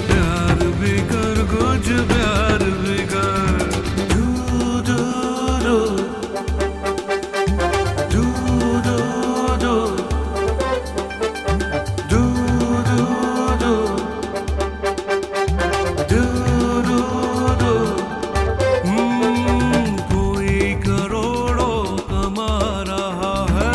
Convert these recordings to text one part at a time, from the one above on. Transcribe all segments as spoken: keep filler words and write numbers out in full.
प्यार भी कर, कुछ प्यार भी कर। दू दू दू दू दू दू दू दू दू दू दू। हम्म, कोई करोड़ों कमा रहा है,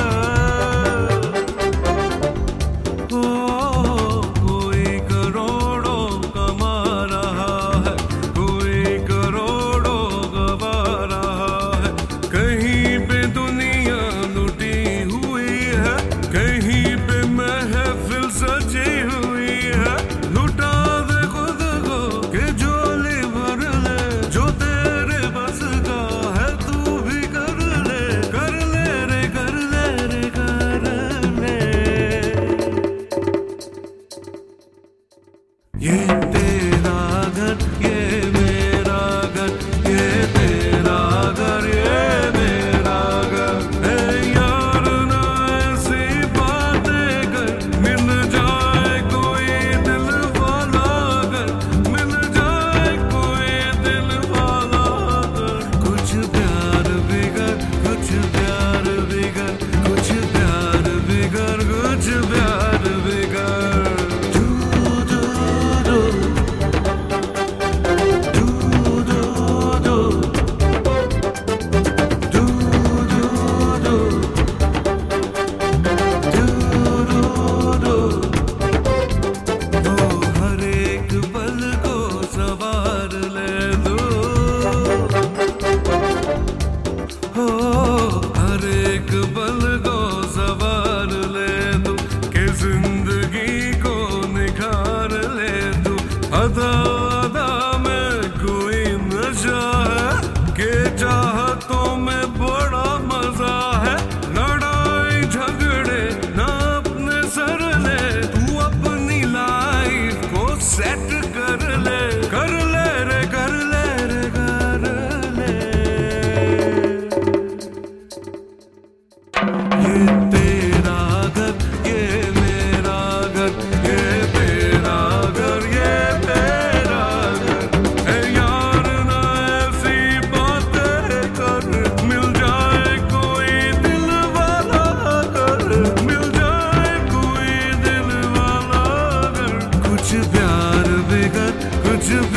ओ कोई करोड़ों कमा रहा है, कोई करोड़ों गवा रहा है। कहीं पे दुनिया लुटी हुई है, कहीं पे महफिल सजी हुई है। लुटा दे खुद को के झोली भर ले, जो तेरे बस का है तू भी कर ले, कर ले रे कर ले रे कर ले। ये तेरा घर, ये मेरा घर, ये तेरा घर, ये मेरा घर। ए यार ना ऐसी बातें कर, मिल जाए कोई दिल वाला कर, मिल जाए कोई दिल वाला कर। कुछ प्यार भी कर, कुछ प्यार भी कर, कुछ प्यार भी कर, कुछ प्यार भी कर। दू दू दू दू दू दू दू दू दू दू दू। वो हर एक पल को सवार ले दो, हो हर एक पल को सवार ले दो, कि जिंदगी को निखार ले दो। अदा अदा में कोई नशा है, कि चाहतों में बड़ा मजा है। लड़ाई झगड़े ना अपने सर ले, तू अपनी लाइफ को सेट कर ले, कर ले रे कर ले रे कर ले। ये तेरा घर, ये मेरा घर, ये तेरा घर, ये मेरा घर। ए यार ना ऐसी बातें कर, मिल जाए कोई दिल वाला कर, मिल जाए कोई दिल वाला कर। कुछ प्यार भी कर, कुछ